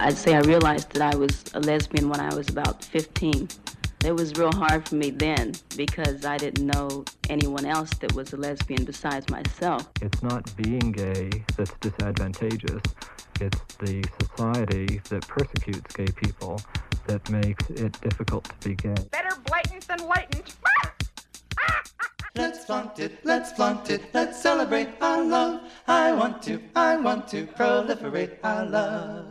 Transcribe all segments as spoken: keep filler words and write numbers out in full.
I'd say I realized that I was a lesbian when I was about fifteen. It was real hard for me then because I didn't know anyone else that was a lesbian besides myself. It's not being gay that's disadvantageous. It's the society that persecutes gay people that makes it difficult to be gay. Better blatant than latent. Let's flaunt it, let's flaunt it, let's celebrate our love. I want to, I want to proliferate our love.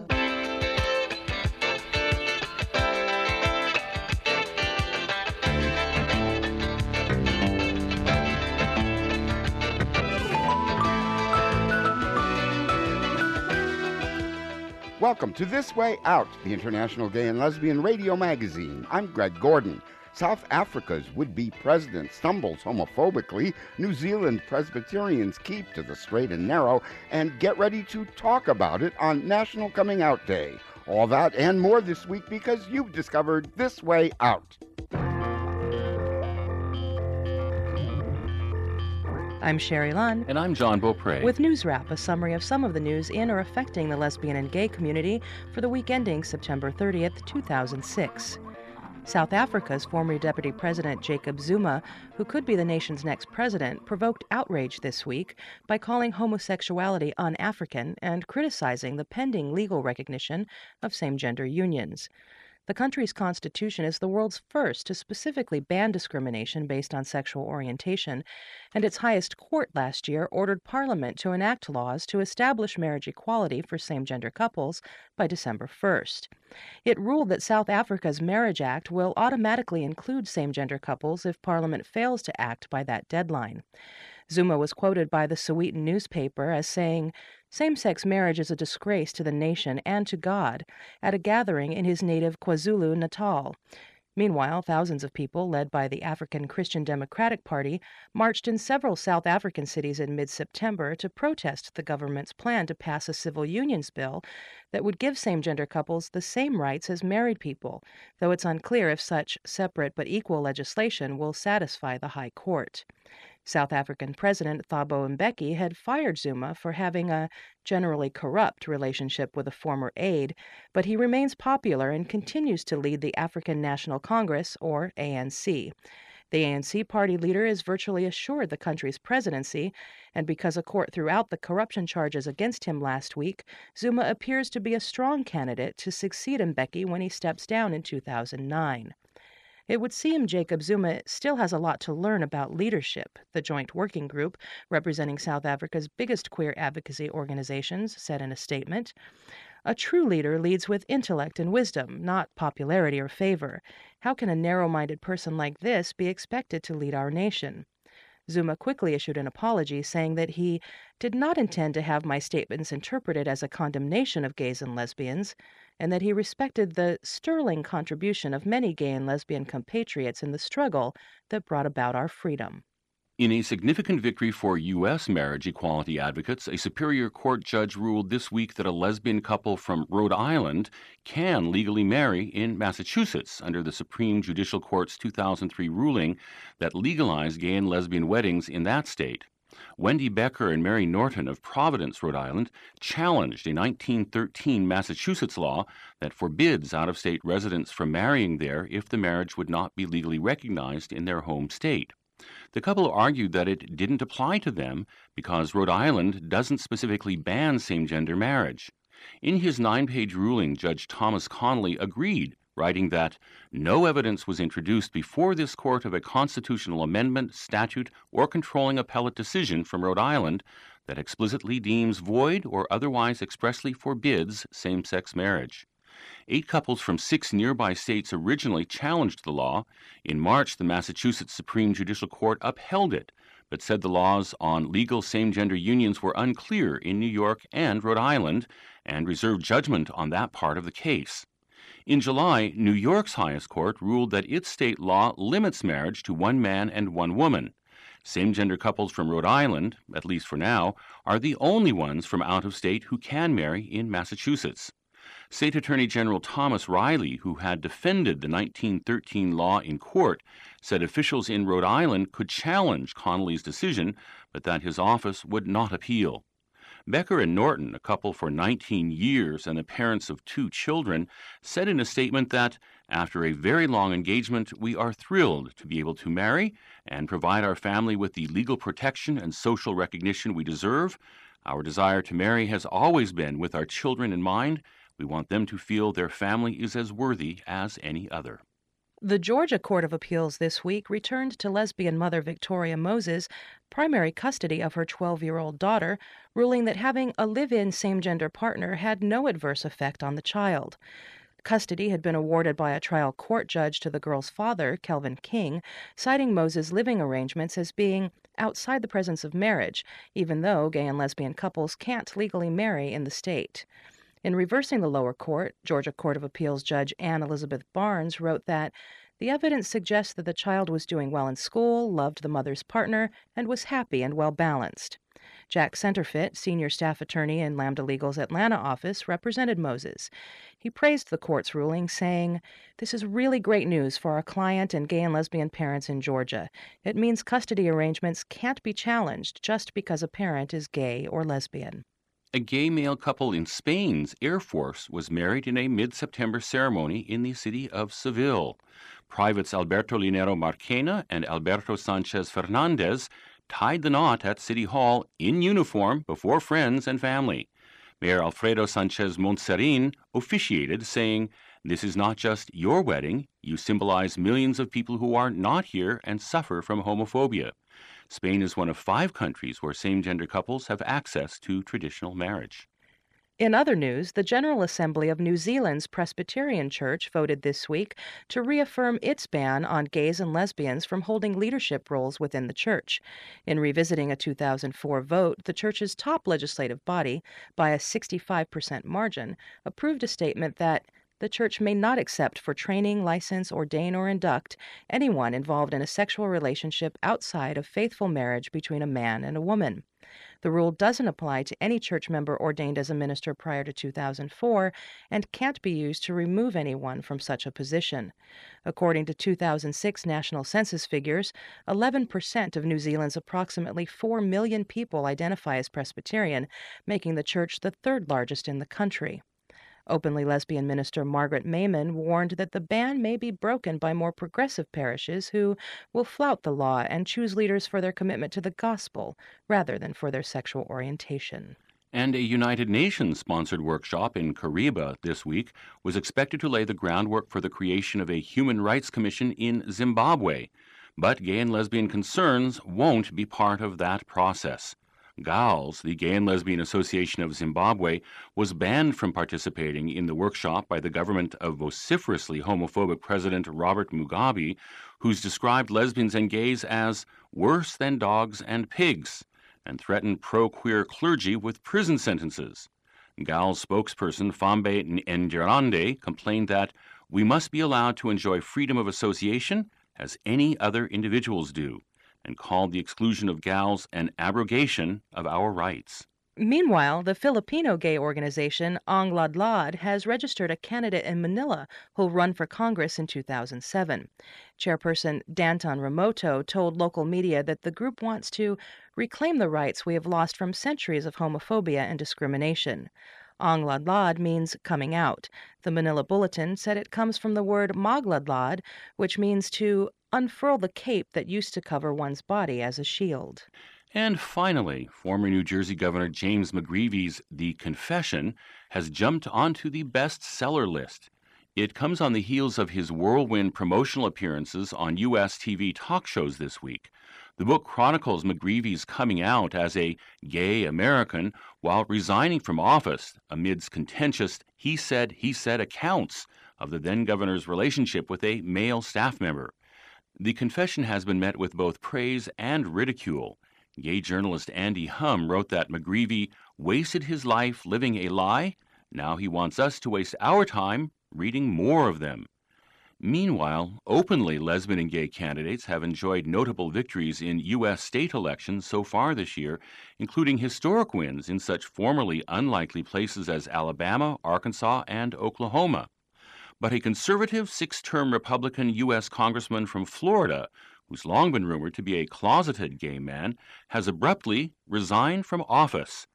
Welcome to This Way Out, the International Gay and Lesbian Radio Magazine. I'm Greg Gordon. South Africa's would-be president stumbles homophobically. New Zealand Presbyterians keep to the straight and narrow. And get ready to talk about it on National Coming Out Day. All that and more this week because you've discovered This Way Out. I'm Sherry Lunn. And I'm John Beaupre. With News Wrap, a summary of some of the news in or affecting the lesbian and gay community for the week ending September thirtieth, two thousand six. South Africa's former Deputy President Jacob Zuma, who could be the nation's next president, provoked outrage this week by calling homosexuality un-African and criticizing the pending legal recognition of same-gender unions. The country's constitution is the world's first to specifically ban discrimination based on sexual orientation, and its highest court last year ordered Parliament to enact laws to establish marriage equality for same-gender couples by December first. It ruled that South Africa's Marriage Act will automatically include same-gender couples if Parliament fails to act by that deadline. Zuma was quoted by the Sowetan newspaper as saying, "Same-sex marriage is a disgrace to the nation and to God," at a gathering in his native KwaZulu-Natal. Meanwhile, thousands of people, led by the African Christian Democratic Party, marched in several South African cities in mid-September to protest the government's plan to pass a civil unions bill that would give same-gender couples the same rights as married people, though it's unclear if such separate but equal legislation will satisfy the High Court. South African President Thabo Mbeki had fired Zuma for having a generally corrupt relationship with a former aide, but he remains popular and continues to lead the African National Congress, or A N C. The A N C party leader is virtually assured the country's presidency, and because a court threw out the corruption charges against him last week, Zuma appears to be a strong candidate to succeed Mbeki when he steps down in two thousand nine. It would seem Jacob Zuma still has a lot to learn about leadership, the joint working group representing South Africa's biggest queer advocacy organizations said in a statement. A true leader leads with intellect and wisdom, not popularity or favor. How can a narrow-minded person like this be expected to lead our nation? Zuma quickly issued an apology, saying that he did not intend to have my statements interpreted as a condemnation of gays and lesbians, and that he respected the sterling contribution of many gay and lesbian compatriots in the struggle that brought about our freedom. In a significant victory for U S marriage equality advocates, a Superior Court judge ruled this week that a lesbian couple from Rhode Island can legally marry in Massachusetts under the Supreme Judicial Court's two thousand three ruling that legalized gay and lesbian weddings in that state. Wendy Becker and Mary Norton of Providence, Rhode Island, challenged a nineteen thirteen Massachusetts law that forbids out-of-state residents from marrying there if the marriage would not be legally recognized in their home state. The couple argued that it didn't apply to them because Rhode Island doesn't specifically ban same-gender marriage. In his nine-page ruling, Judge Thomas Connolly agreed, writing that no evidence was introduced before this court of a constitutional amendment, statute, or controlling appellate decision from Rhode Island that explicitly deems void or otherwise expressly forbids same-sex marriage. Eight couples from six nearby states originally challenged the law. In March, the Massachusetts Supreme Judicial Court upheld it, but said the laws on legal same-gender unions were unclear in New York and Rhode Island, and reserved judgment on that part of the case. In July, New York's highest court ruled that its state law limits marriage to one man and one woman. Same-gender couples from Rhode Island, at least for now, are the only ones from out of state who can marry in Massachusetts. State Attorney General Thomas Riley, who had defended the nineteen thirteen law in court, said officials in Rhode Island could challenge Connolly's decision, but that his office would not appeal. Becker and Norton, a couple for nineteen years and the parents of two children, said in a statement that, after a very long engagement, we are thrilled to be able to marry and provide our family with the legal protection and social recognition we deserve. Our desire to marry has always been with our children in mind. We want them to feel their family is as worthy as any other. The Georgia Court of Appeals this week returned to lesbian mother Victoria Moses primary custody of her twelve-year-old daughter, ruling that having a live-in same-gender partner had no adverse effect on the child. Custody had been awarded by a trial court judge to the girl's father, Kelvin King, citing Moses' living arrangements as being outside the presence of marriage, even though gay and lesbian couples can't legally marry in the state. In reversing the lower court, Georgia Court of Appeals Judge Ann Elizabeth Barnes wrote that the evidence suggests that the child was doing well in school, loved the mother's partner, and was happy and well-balanced. Jack Centerfit, senior staff attorney in Lambda Legal's Atlanta office, represented Moses. He praised the court's ruling, saying, "This is really great news for our client and gay and lesbian parents in Georgia. It means custody arrangements can't be challenged just because a parent is gay or lesbian." A gay male couple in Spain's Air Force was married in a mid-September ceremony in the city of Seville. Privates Alberto Linero Marquena and Alberto Sanchez Fernandez tied the knot at City Hall in uniform before friends and family. Mayor Alfredo Sanchez Montserrin officiated, saying, "This is not just your wedding. You symbolize millions of people who are not here and suffer from homophobia." Spain is one of five countries where same-gender couples have access to traditional marriage. In other news, the General Assembly of New Zealand's Presbyterian Church voted this week to reaffirm its ban on gays and lesbians from holding leadership roles within the church. In revisiting a two thousand four vote, the church's top legislative body, by a sixty-five percent margin, approved a statement that the church may not accept for training, license, ordain, or induct anyone involved in a sexual relationship outside of faithful marriage between a man and a woman. The rule doesn't apply to any church member ordained as a minister prior to two thousand four and can't be used to remove anyone from such a position. According to two thousand six national census figures, eleven percent of New Zealand's approximately four million people identify as Presbyterian, making the church the third largest in the country. Openly lesbian minister Margaret Mayman warned that the ban may be broken by more progressive parishes who will flout the law and choose leaders for their commitment to the gospel rather than for their sexual orientation. And a United Nations-sponsored workshop in Kariba this week was expected to lay the groundwork for the creation of a human rights commission in Zimbabwe. But gay and lesbian concerns won't be part of that process. GALS, the Gay and Lesbian Association of Zimbabwe, was banned from participating in the workshop by the government of vociferously homophobic President Robert Mugabe, who's described lesbians and gays as worse than dogs and pigs, and threatened pro-queer clergy with prison sentences. GALS spokesperson Fambe Njerande complained that we must be allowed to enjoy freedom of association as any other individuals do, and called the exclusion of GALS an abrogation of our rights. Meanwhile, the Filipino gay organization Ang Ladlad has registered a candidate in Manila who'll run for Congress in two thousand seven. Chairperson Danton Remoto told local media that the group wants to reclaim the rights we have lost from centuries of homophobia and discrimination. Ang Ladlad means coming out. The Manila Bulletin said it comes from the word magladlad, which means to unfurl the cape that used to cover one's body as a shield. And finally, former New Jersey Governor James McGreevy's The Confession has jumped onto the bestseller list. It comes on the heels of his whirlwind promotional appearances on U S T V talk shows this week. The book chronicles McGreevy's coming out as a gay American while resigning from office amidst contentious he said, he said accounts of the then-governor's relationship with a male staff member. The Confession has been met with both praise and ridicule. Gay journalist Andy Hum wrote that McGreevy wasted his life living a lie. Now he wants us to waste our time reading more of them. Meanwhile, openly lesbian and gay candidates have enjoyed notable victories in U S state elections so far this year, including historic wins in such formerly unlikely places as Alabama, Arkansas, and Oklahoma. But a conservative six-term Republican U S congressman from Florida, who's long been rumored to be a closeted gay man, has abruptly resigned from office.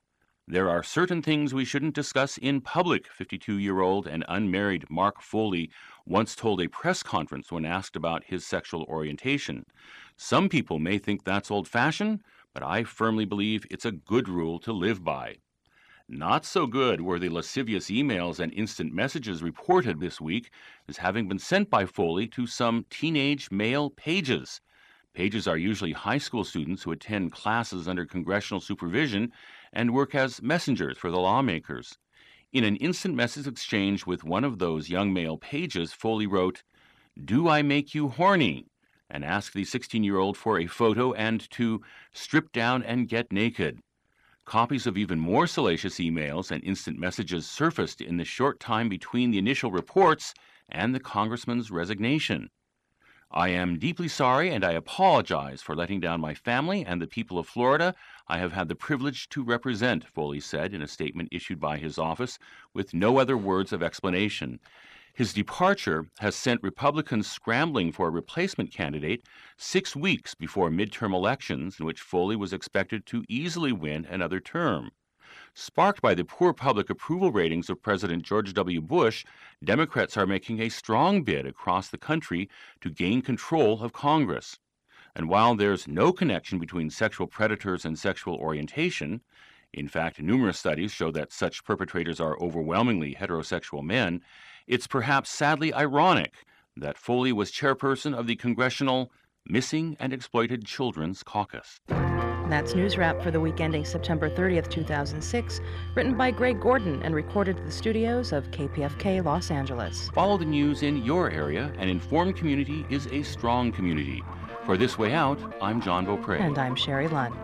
There are certain things we shouldn't discuss in public, fifty-two-year-old and unmarried Mark Foley once told a press conference when asked about his sexual orientation. Some people may think that's old-fashioned, but I firmly believe it's a good rule to live by. Not so good were the lascivious emails and instant messages reported this week as having been sent by Foley to some teenage male pages. Pages are usually high school students who attend classes under congressional supervision and work as messengers for the lawmakers. In an instant message exchange with one of those young male pages, Foley wrote, "Do I make you horny?" and asked the sixteen-year-old for a photo and to strip down and get naked. Copies of even more salacious emails and instant messages surfaced in the short time between the initial reports and the congressman's resignation. "I am deeply sorry and I apologize for letting down my family and the people of Florida I have had the privilege to represent," Foley said in a statement issued by his office with no other words of explanation. His departure has sent Republicans scrambling for a replacement candidate six weeks before midterm elections in which Foley was expected to easily win another term. Sparked by the poor public approval ratings of President George W. Bush, Democrats are making a strong bid across the country to gain control of Congress. And while there's no connection between sexual predators and sexual orientation, in fact, numerous studies show that such perpetrators are overwhelmingly heterosexual men, it's perhaps sadly ironic that Foley was chairperson of the Congressional Missing and Exploited Children's Caucus. That's News Wrap for the week ending September thirtieth, two thousand six, written by Greg Gordon and recorded at the studios of K P F K Los Angeles. Follow the news in your area. An informed community is a strong community. For This Way Out, I'm John Beaupre. And I'm Sherry Lunn.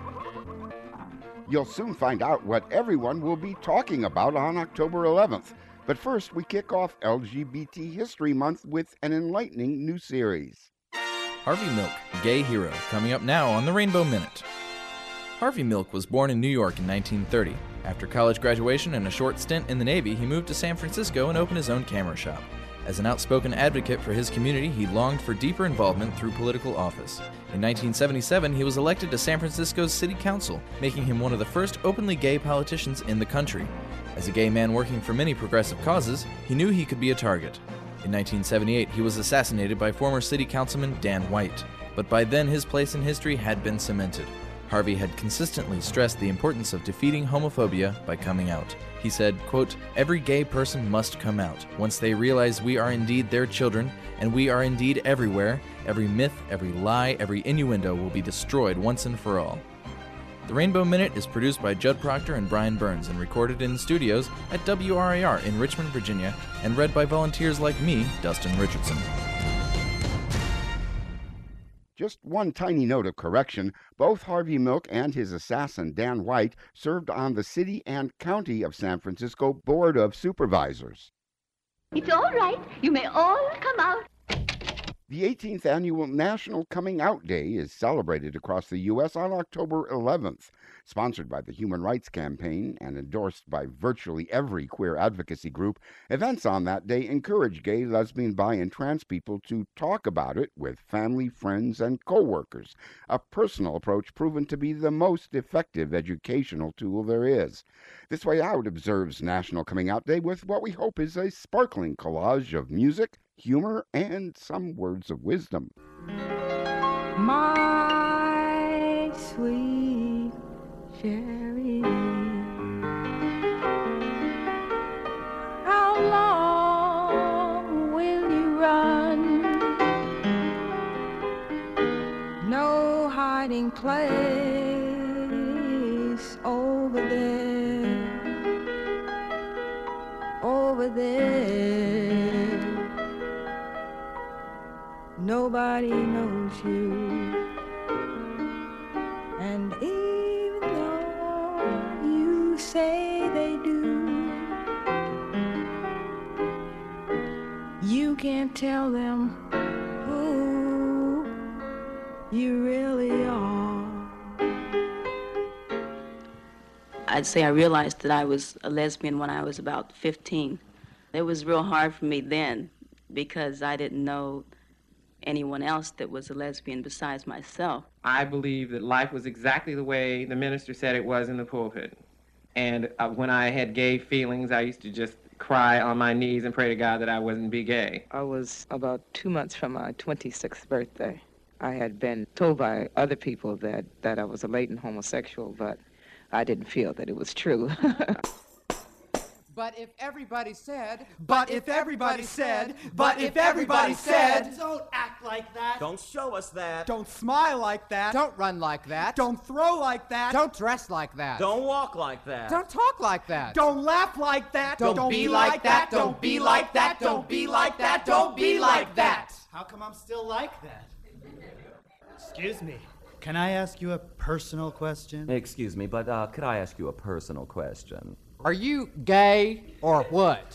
You'll soon find out what everyone will be talking about on October eleventh. But first, we kick off L G B T History Month with an enlightening new series. Harvey Milk, Gay Hero, coming up now on the Rainbow Minute. Harvey Milk was born in New York in nineteen thirty. After college graduation and a short stint in the Navy, he moved to San Francisco and opened his own camera shop. As an outspoken advocate for his community, he longed for deeper involvement through political office. In nineteen seventy-seven, he was elected to San Francisco's City Council, making him one of the first openly gay politicians in the country. As a gay man working for many progressive causes, he knew he could be a target. In nineteen seventy-eight, he was assassinated by former City Councilman Dan White. But by then, his place in history had been cemented. Harvey had consistently stressed the importance of defeating homophobia by coming out. He said, quote, "Every gay person must come out. Once they realize we are indeed their children, and we are indeed everywhere, every myth, every lie, every innuendo will be destroyed once and for all." The Rainbow Minute is produced by Judd Proctor and Brian Burns and recorded in the studios at W R A R in Richmond, Virginia, and read by volunteers like me, Dustin Richardson. Just one tiny note of correction. Both Harvey Milk and his assassin, Dan White, served on the City and County of San Francisco Board of Supervisors. It's all right. You may all come out. The eighteenth Annual National Coming Out Day is celebrated across the U S on October eleventh. Sponsored by the Human Rights Campaign and endorsed by virtually every queer advocacy group, events on that day encourage gay, lesbian, bi, and trans people to talk about it with family, friends, and co-workers, a personal approach proven to be the most effective educational tool there is. This Way Out observes National Coming Out Day with what we hope is a sparkling collage of music, humor, and some words of wisdom. My sweet Sherry, how long will you run? No hiding place over there, over there. Nobody knows you, and even though you say they do, you can't tell them who you really are. I'd say I realized that I was a lesbian when I was about fifteen. It was real hard for me then because I didn't know anyone else that was a lesbian besides myself. I believe that life was exactly the way the minister said it was in the pulpit. And uh, when I had gay feelings, I used to just cry on my knees and pray to God that I wouldn't be gay. I was about two months from my twenty-sixth birthday. I had been told by other people that, that I was a latent homosexual, but I didn't feel that it was true. But if everybody said, but if everybody said, but if everybody said, don't act like that. Don't show us that. Don't smile like that. Don't run like that. Don't throw like that. Don't dress like that. Don't walk like that. Don't talk like that. Don't laugh like that. Don't, don't be, be like that. Don't be like that. Don't be like that. Don't be like that. How come I'm still like that? Excuse me. Can I ask you a personal question? Excuse me, but uh, could I ask you a personal question? Are you gay or what?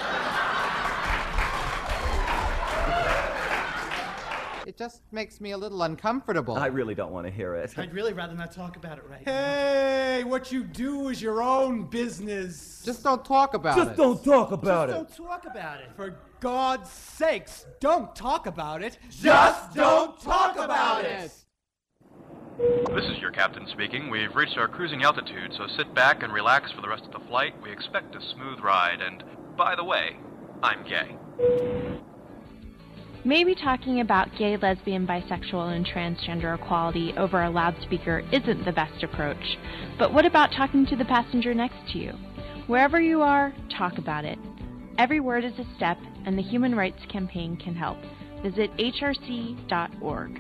It just makes me a little uncomfortable. I really don't want to hear it. I'd really rather not talk about it right Hey, now. What you do is your own business. Just don't talk about just it. Just don't talk about just it. Just don't talk about it. For God's sakes, don't talk about it. Just don't talk about it. This is your captain speaking. We've reached our cruising altitude, so sit back and relax for the rest of the flight. We expect a smooth ride, and by the way, I'm gay. Maybe talking about gay, lesbian, bisexual, and transgender equality over a loudspeaker isn't the best approach. But what about talking to the passenger next to you? Wherever you are, talk about it. Every word is a step, and the Human Rights Campaign can help. Visit H R C dot org.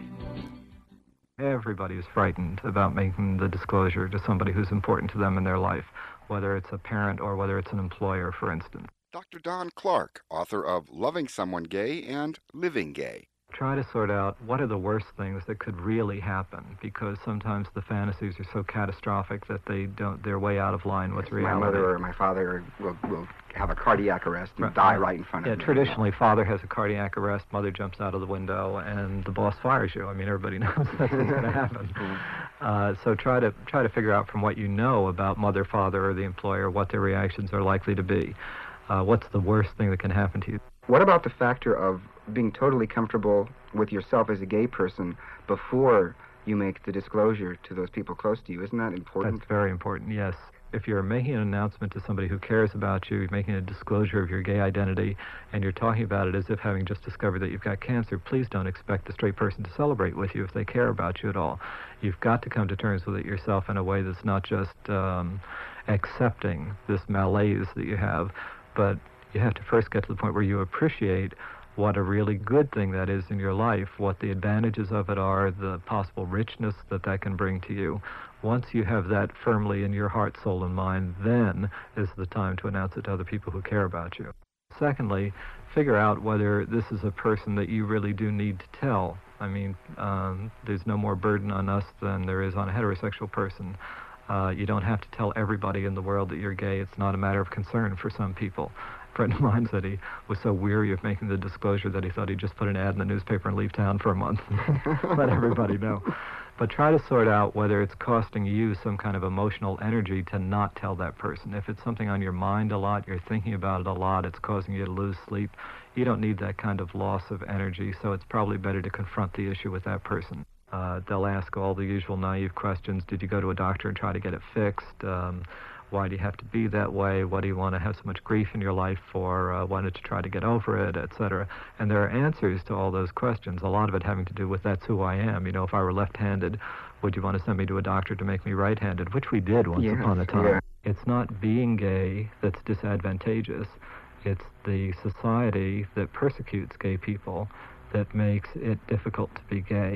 Everybody is frightened about making the disclosure to somebody who's important to them in their life, whether it's a parent or whether it's an employer, for instance. Doctor Don Clark, author of Loving Someone Gay and Living Gay. Try to sort out what are the worst things that could really happen, because sometimes the fantasies are so catastrophic that they don't, they're way out of line with reality. My mother or my father will, will have a cardiac arrest and right. die right in front of yeah, me. Yeah, traditionally, father has a cardiac arrest, mother jumps out of the window, and the boss fires you. I mean, everybody knows that's what's going to happen. Mm-hmm. Uh, so try to try to figure out from what you know about mother, father, or the employer what their reactions are likely to be. Uh, what's the worst thing that can happen to you? What about the factor of being totally comfortable with yourself as a gay person before you make the disclosure to those people close to you? Isn't that important? That's very important, yes. If you're making an announcement to somebody who cares about you, you're making a disclosure of your gay identity, and you're talking about it as if having just discovered that you've got cancer, please don't expect the straight person to celebrate with you if they care about you at all. You've got to come to terms with it yourself in a way that's not just um, accepting this malaise that you have, but you have to first get to the point where you appreciate what a really good thing that is in your life, what the advantages of it are, the possible richness that that can bring to you. Once you have that firmly in your heart, soul, and mind, then is the time to announce it to other people who care about you. Secondly, figure out whether this is a person that you really do need to tell. I mean, um, there's no more burden on us than there is on a heterosexual person. Uh, you don't have to tell everybody in the world that you're gay. It's not a matter of concern for some people. A friend of mine said he was so weary of making the disclosure that he thought he'd just put an ad in the newspaper and leave town for a month. Let everybody know. But try to sort out whether it's costing you some kind of emotional energy to not tell that person. If it's something on your mind a lot, you're thinking about it a lot, it's causing you to lose sleep, you don't need that kind of loss of energy, so it's probably better to confront the issue with that person. Uh, they'll ask all the usual naive questions. Did you go to a doctor and try to get it fixed? Um, why do you have to be that way? What do you want to have so much grief in your life for? Uh, why don't you try to get over it, et cetera? And there are answers to all those questions, a lot of it having to do with that's who I am. You know, if I were left-handed, would you want to send me to a doctor to make me right-handed? Which we did once yeah, upon a time. Yeah. It's not being gay that's disadvantageous. It's the society that persecutes gay people that makes it difficult to be gay.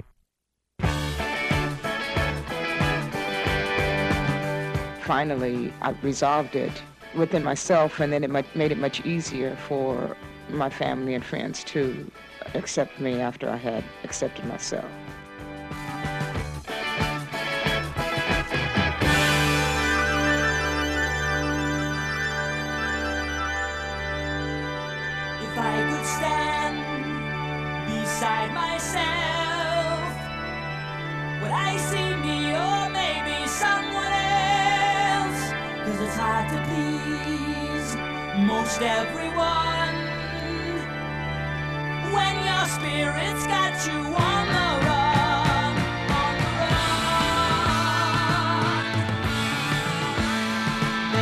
Finally, I resolved it within myself, and then it made it much easier for my family and friends to accept me after I had accepted myself. If I could stand beside myself, would I see me or maybe someone else? 'Cause it's hard to please most everyone when your spirit's got you on the run, on the run.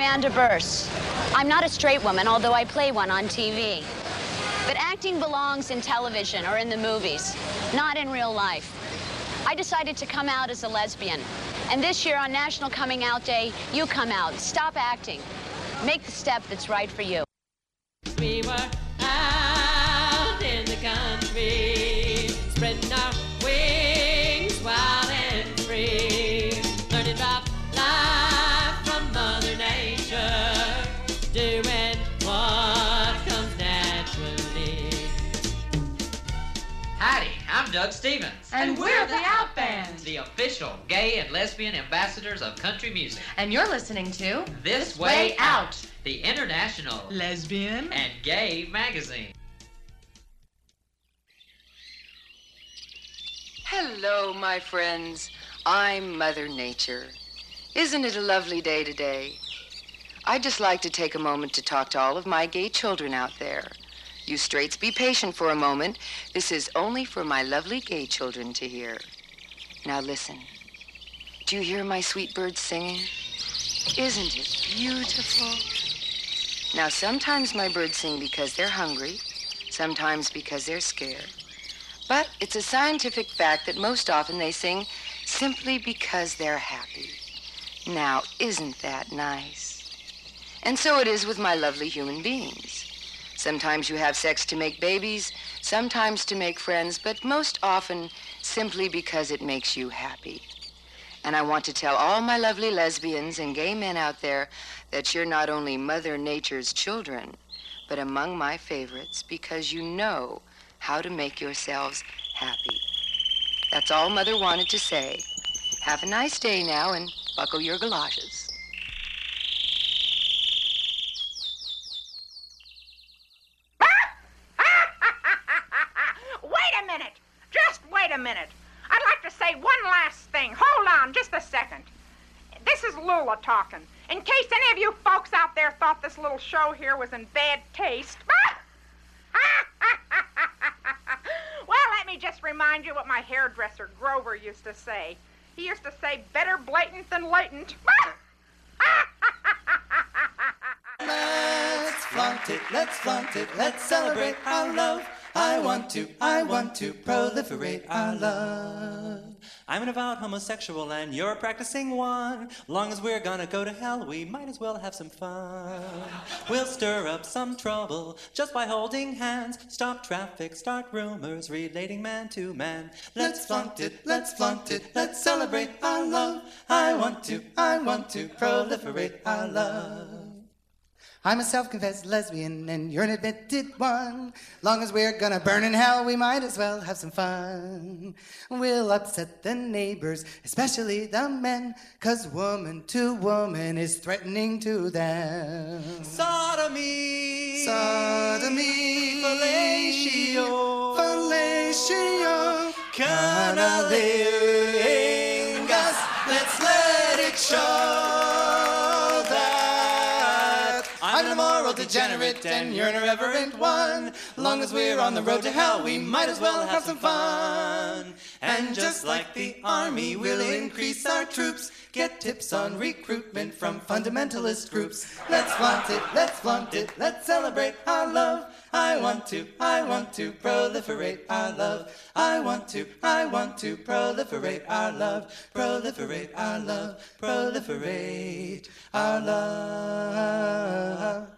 Amanda Burse. I'm not a straight woman, although I play one on T V. But acting belongs in television or in the movies, not in real life. I decided to come out as a lesbian. And this year on National Coming Out Day, you come out. Stop acting. Make the step that's right for you. We were out in the country, spreading our wings wild and free, learning about life from Mother Nature, doing what comes naturally. Howdy, I'm Doug Stevens. And we're the Out Band, the official gay and lesbian ambassadors of country music. and you're listening to This Way Out, the international lesbian and gay magazine. Hello, my friends. I'm Mother Nature. Isn't it a lovely day today? I'd just like to take a moment to talk to all of my gay children out there. You straights be patient for a moment. This is only for my lovely gay children to hear. Now listen. Do you hear my sweet birds singing? Isn't it beautiful? Now sometimes my birds sing because they're hungry, sometimes because they're scared. But it's a scientific fact that most often they sing simply because they're happy. Now, isn't that nice? And so it is with my lovely human beings. Sometimes you have sex to make babies, sometimes to make friends, but most often simply because it makes you happy. And I want to tell all my lovely lesbians and gay men out there that you're not only Mother Nature's children, but among my favorites because you know how to make yourselves happy. That's all Mother wanted to say. Have a nice day now and buckle your galoshes. Wait a minute. Just wait a minute. I'd like to say one last thing. Hold on just a second. This is Lula talking. In case any of you folks out there thought this little show here was in bad taste. Well, let me just remind you what my hairdresser Grover used to say. He used to say, better blatant than latent. Let's flaunt it, let's flaunt it, let's celebrate our love. I want to, I want to proliferate our love. I'm an avowed homosexual and you're a practicing one. Long as we're gonna go to hell, we might as well have some fun. We'll stir up some trouble just by holding hands. Stop traffic, start rumors relating man to man. Let's flaunt it, let's flaunt it, let's celebrate our love. I want to, I want to proliferate our love. I'm a self-confessed lesbian and you're an admitted one. Long as we're gonna burn in hell, we might as well have some fun. We'll upset the neighbors, especially the men, 'cause woman to woman is threatening to them. Sodomy, sodomy, fellatio, fellatio, cunnilingus. Let's let it show. I'm an immoral degenerate and you're an irreverent one. Long as we're on the road to hell, we might as well have some fun. And just like the army, we'll increase our troops. Get tips on recruitment from fundamentalist groups. Let's flaunt it, let's flaunt it, let's celebrate our love. I want to, I want to proliferate our love. I want to, I want to proliferate our love. Proliferate our love, proliferate our love.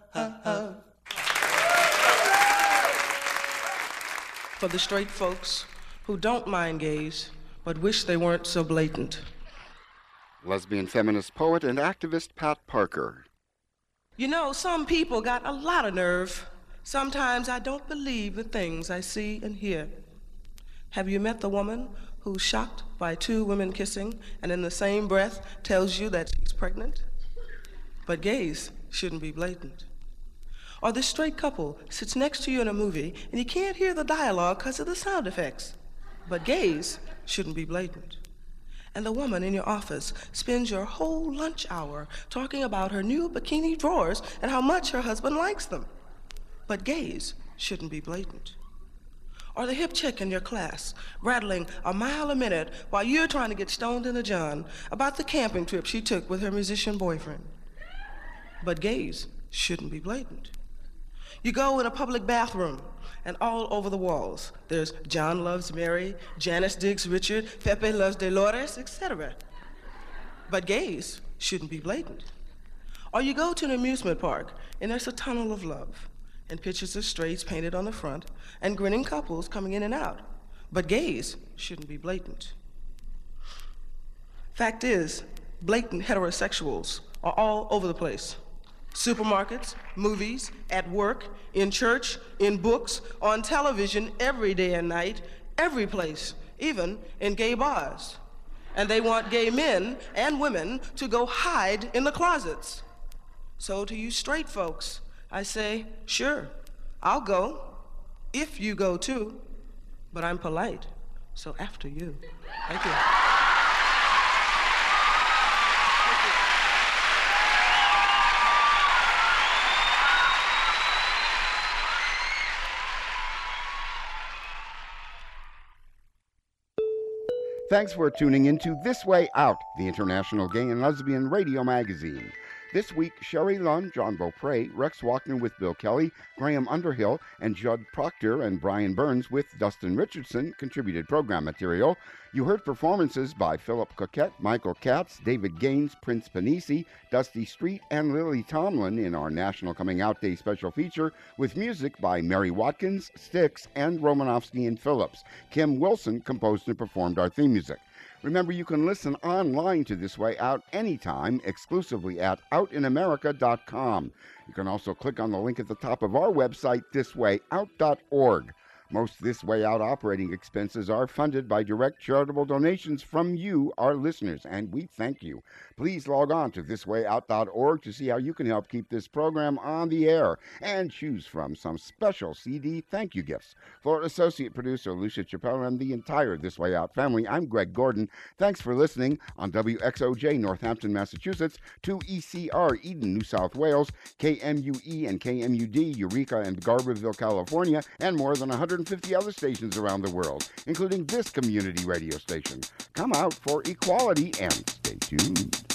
For the straight folks who don't mind gays, but wish they weren't so blatant. Lesbian feminist poet and activist Pat Parker. You know, some people got a lot of nerve. Sometimes I don't believe the things I see and hear. Have you met the woman who's shocked by two women kissing and in the same breath tells you that she's pregnant? But gays shouldn't be blatant. Or the straight couple sits next to you in a movie and you can't hear the dialogue because of the sound effects. But gays shouldn't be blatant. And the woman in your office spends your whole lunch hour talking about her new bikini drawers and how much her husband likes them. But gays shouldn't be blatant. Or the hip chick in your class rattling a mile a minute while you're trying to get stoned in a john about the camping trip she took with her musician boyfriend. But gays shouldn't be blatant. You go in a public bathroom, and all over the walls, there's John loves Mary, Janice digs Richard, Pepe loves Dolores, et cetera. But gays shouldn't be blatant. Or you go to an amusement park, and there's a tunnel of love, and pictures of straights painted on the front, and grinning couples coming in and out. But gays shouldn't be blatant. Fact is, blatant heterosexuals are all over the place. Supermarkets, movies, at work, in church, in books, on television, every day and night, every place, even in gay bars. And they want gay men and women to go hide in the closets. So to you straight folks, I say, sure, I'll go, if you go too, but I'm polite, so after you. Thank you. Thanks for tuning in to This Way Out, the International Gay and Lesbian Radio Magazine. This week, Sherry Lunn, John Beaupre, Rex Walkner with Bill Kelly, Graham Underhill, and Judd Proctor and Brian Burns with Dustin Richardson contributed program material. You heard performances by Philip Coquette, Michael Katz, David Gaines, Prince Panisi, Dusty Street, and Lily Tomlin in our National Coming Out Day special feature with music by Mary Watkins, Styx, and Romanofsky and Phillips. Kim Wilson composed and performed our theme music. Remember, you can listen online to This Way Out anytime, exclusively at out in america dot com. You can also click on the link at the top of our website, this way out dot org. Most This Way Out operating expenses are funded by direct charitable donations from you, our listeners, and we thank you. Please log on to this way out dot org to see how you can help keep this program on the air and choose from some special C D thank you gifts. For Associate Producer Lucia Chappelle and the entire This Way Out family, I'm Greg Gordon. Thanks for listening on W X O J Northampton, Massachusetts, to E C R Eden, New South Wales, K M U E and K M U D, Eureka and Garberville, California, and more than one hundred fifty other stations around the world, including this community radio station. Come out for equality and stay tuned.